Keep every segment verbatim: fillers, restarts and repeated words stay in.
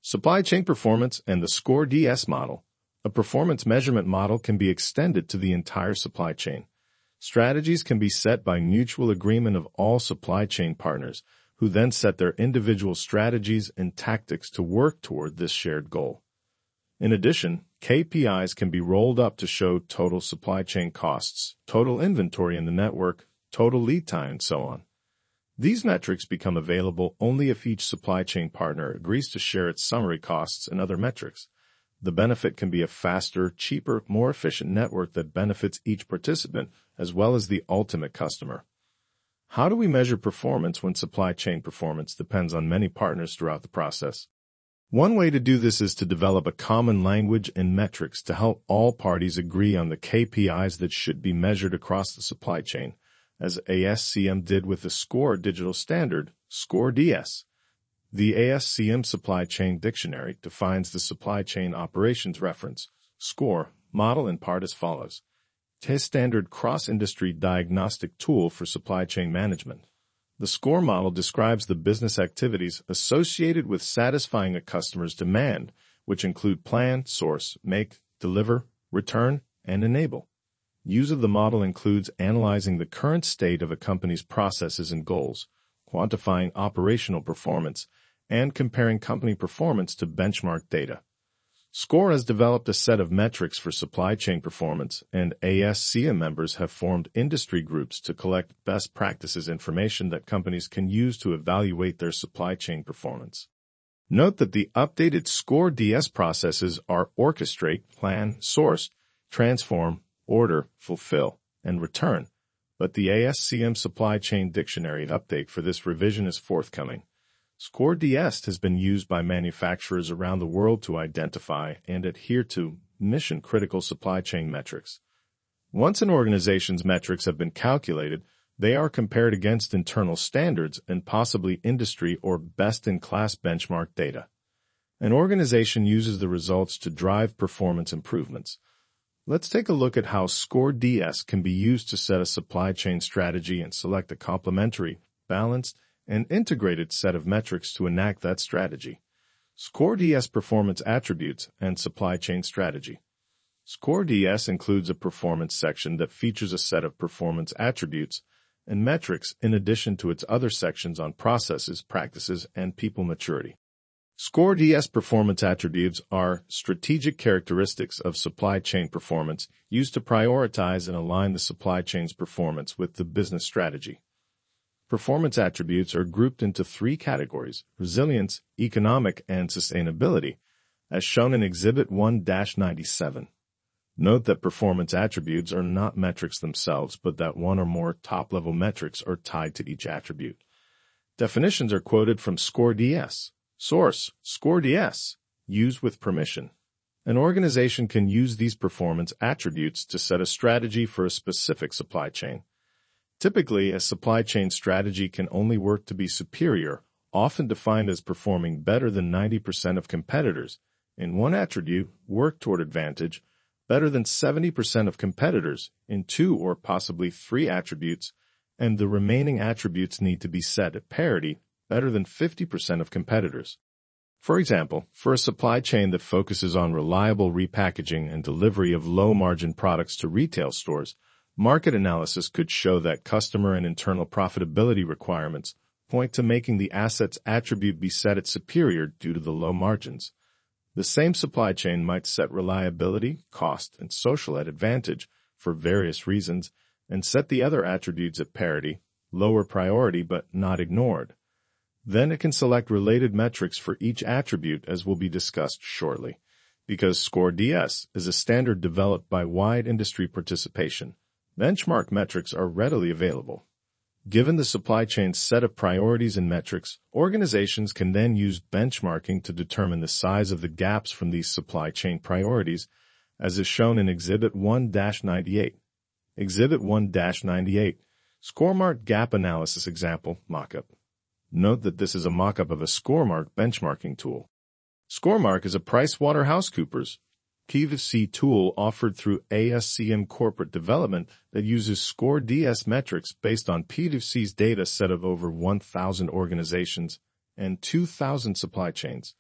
Supply chain performance and the SCORE D S model. A performance measurement model can be extended to the entire supply chain. Strategies can be set by mutual agreement of all supply chain partners, who then set their individual strategies and tactics to work toward this shared goal. In addition, K P Is can be rolled up to show total supply chain costs, total inventory in the network, total lead time, and so on. These metrics become available only if each supply chain partner agrees to share its summary costs and other metrics. The benefit can be a faster, cheaper, more efficient network that benefits each participant as well as the ultimate customer. How do we measure performance when supply chain performance depends on many partners throughout the process? One way to do this is to develop a common language and metrics to help all parties agree on the K P Is that should be measured across the supply chain, as A S C M did with the SCORE digital standard, SCORE D S. The A S C M Supply Chain Dictionary defines the Supply Chain Operations Reference, SCORE, model in part as follows. It is a standard cross-industry diagnostic tool for supply chain management. The SCORE model describes the business activities associated with satisfying a customer's demand, which include plan, source, make, deliver, return, and enable. Use of the model includes analyzing the current state of a company's processes and goals, quantifying operational performance, and comparing company performance to benchmark data. SCORE has developed a set of metrics for supply chain performance, and A S C M members have formed industry groups to collect best practices information that companies can use to evaluate their supply chain performance. Note that the updated SCORE D S processes are orchestrate, plan, source, transform, order, fulfill, and return, but the A S C M Supply Chain Dictionary update for this revision is forthcoming. SCORE D S has been used by manufacturers around the world to identify and adhere to mission-critical supply chain metrics. Once an organization's metrics have been calculated, they are compared against internal standards and possibly industry or best-in-class benchmark data. An organization uses the results to drive performance improvements. Let's take a look at how SCORE D S can be used to set a supply chain strategy and select a complementary, balanced, and integrated set of metrics to enact that strategy. SCORE D S Performance Attributes and Supply Chain Strategy. SCORE D S includes a performance section that features a set of performance attributes and metrics in addition to its other sections on processes, practices, and people maturity. SCORE D S performance attributes are strategic characteristics of supply chain performance used to prioritize and align the supply chain's performance with the business strategy. Performance attributes are grouped into three categories: resilience, economic, and sustainability, as shown in Exhibit one dash ninety-seven. Note that performance attributes are not metrics themselves, but that one or more top-level metrics are tied to each attribute. Definitions are quoted from SCORE D S. Source: SCORE D S. Use with permission. An organization can use these performance attributes to set a strategy for a specific supply chain. Typically, a supply chain strategy can only work to be superior, often defined as performing better than ninety percent of competitors. In one attribute, work toward advantage, better than seventy percent of competitors in two or possibly three attributes, and the remaining attributes need to be set at parity, better than fifty percent of competitors. For example, for a supply chain that focuses on reliable repackaging and delivery of low-margin products to retail stores, market analysis could show that customer and internal profitability requirements point to making the asset's attribute be set at superior due to the low margins. The same supply chain might set reliability, cost, and social at advantage for various reasons and set the other attributes at parity, lower priority but not ignored. Then it can select related metrics for each attribute, as will be discussed shortly. Because SCORE D S is a standard developed by wide industry participation, benchmark metrics are readily available. Given the supply chain's set of priorities and metrics, organizations can then use benchmarking to determine the size of the gaps from these supply chain priorities, as is shown in Exhibit one dash ninety-eight. Exhibit one dash ninety-eight, ScoreMark Gap Analysis Example Mockup. Note that this is a mockup of a ScoreMark benchmarking tool. ScoreMark is a PricewaterhouseCoopers P V C tool offered through A S C M Corporate Development that uses SCORE D S metrics based on P V C's data set of over one thousand organizations and two thousand supply chains.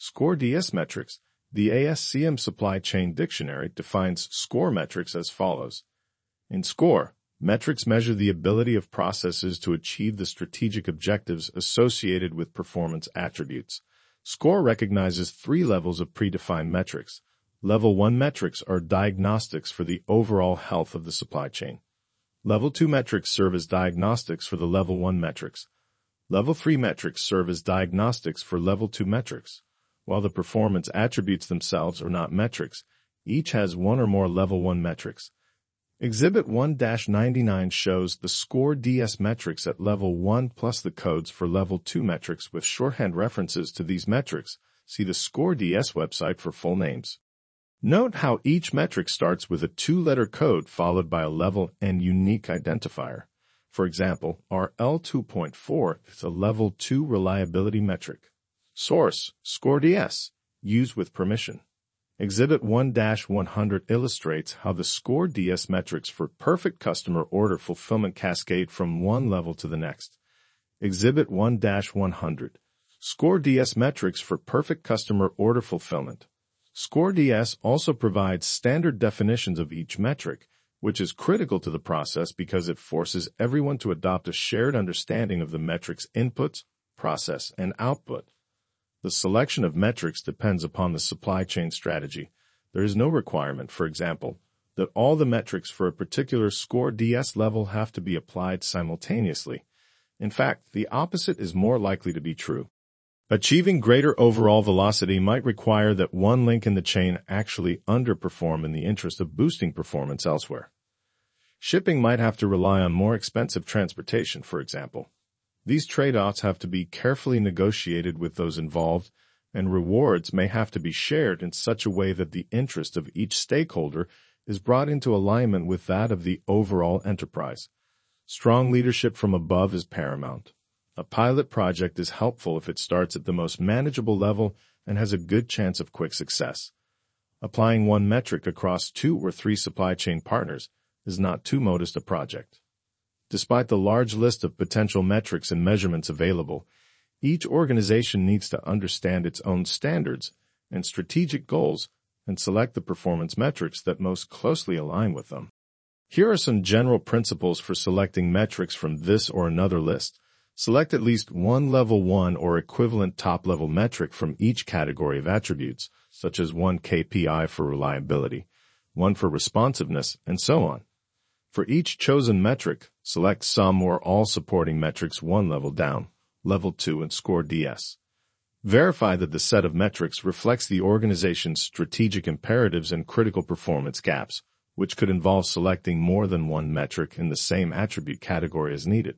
Score D S metrics. The A S C M Supply Chain Dictionary defines SCORE metrics as follows. In SCORE, metrics measure the ability of processes to achieve the strategic objectives associated with performance attributes. SCORE recognizes three levels of predefined metrics. Level one metrics are diagnostics for the overall health of the supply chain. Level two metrics serve as diagnostics for the Level one metrics. Level three metrics serve as diagnostics for Level two metrics. While the performance attributes themselves are not metrics, each has one or more Level one metrics. Exhibit one dash ninety-nine shows the SCORE D S metrics at Level one plus the codes for Level two metrics with shorthand references to these metrics. See the SCORE D S website for full names. Note how each metric starts with a two-letter code followed by a level and unique identifier. For example, our L two point four is a Level two reliability metric. Source, SCORE D S, used with permission. Exhibit one dash one hundred illustrates how the SCORE D S metrics for perfect customer order fulfillment cascade from one level to the next. Exhibit one dash one hundred. SCORE D S metrics for perfect customer order fulfillment. SCORE D S also provides standard definitions of each metric, which is critical to the process because it forces everyone to adopt a shared understanding of the metric's inputs, process, and output. The selection of metrics depends upon the supply chain strategy. There is no requirement, for example, that all the metrics for a particular SCORE D S level have to be applied simultaneously. In fact, the opposite is more likely to be true. Achieving greater overall velocity might require that one link in the chain actually underperform in the interest of boosting performance elsewhere. Shipping might have to rely on more expensive transportation, for example. These trade-offs have to be carefully negotiated with those involved, and rewards may have to be shared in such a way that the interest of each stakeholder is brought into alignment with that of the overall enterprise. Strong leadership from above is paramount. A pilot project is helpful if it starts at the most manageable level and has a good chance of quick success. Applying one metric across two or three supply chain partners is not too modest a project. Despite the large list of potential metrics and measurements available, each organization needs to understand its own standards and strategic goals and select the performance metrics that most closely align with them. Here are some general principles for selecting metrics from this or another list. Select at least one Level one or equivalent top-level metric from each category of attributes, such as one K P I for reliability, one for responsiveness, and so on. For each chosen metric, select some or all supporting metrics one level down, Level two in SCORE D S. Verify that the set of metrics reflects the organization's strategic imperatives and critical performance gaps, which could involve selecting more than one metric in the same attribute category as needed.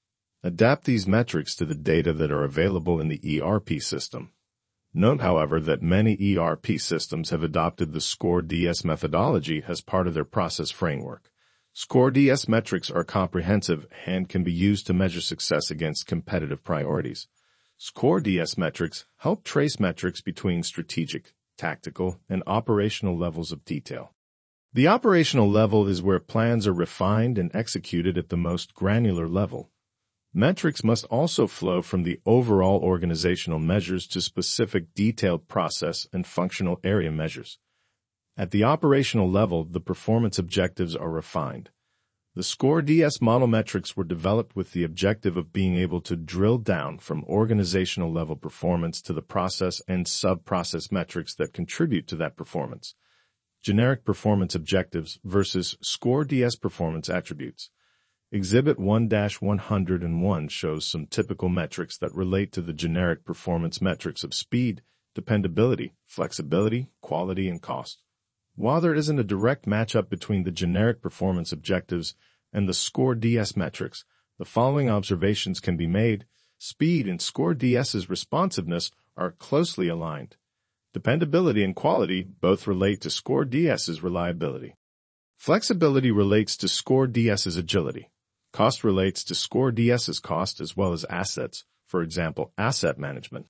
Adapt these metrics to the data that are available in the E R P system. Note, however, that many E R P systems have adopted the SCORE D S methodology as part of their process framework. SCORE D S metrics are comprehensive and can be used to measure success against competitive priorities. SCORE D S metrics help trace metrics between strategic, tactical, and operational levels of detail. The operational level is where plans are refined and executed at the most granular level. Metrics must also flow from the overall organizational measures to specific detailed process and functional area measures. At the operational level, the performance objectives are refined. The SCORE D S model metrics were developed with the objective of being able to drill down from organizational level performance to the process and sub-process metrics that contribute to that performance. Generic performance objectives versus SCORE D S performance attributes. Exhibit one dash one hundred one shows some typical metrics that relate to the generic performance metrics of speed, dependability, flexibility, quality, and cost. While there isn't a direct matchup between the generic performance objectives and the SCORE D S metrics, the following observations can be made. Speed and SCORE D S's responsiveness are closely aligned. Dependability and quality both relate to SCORE D S's reliability. Flexibility relates to SCORE D S's agility. Cost relates to SCORE D S's cost as well as assets, for example, asset management.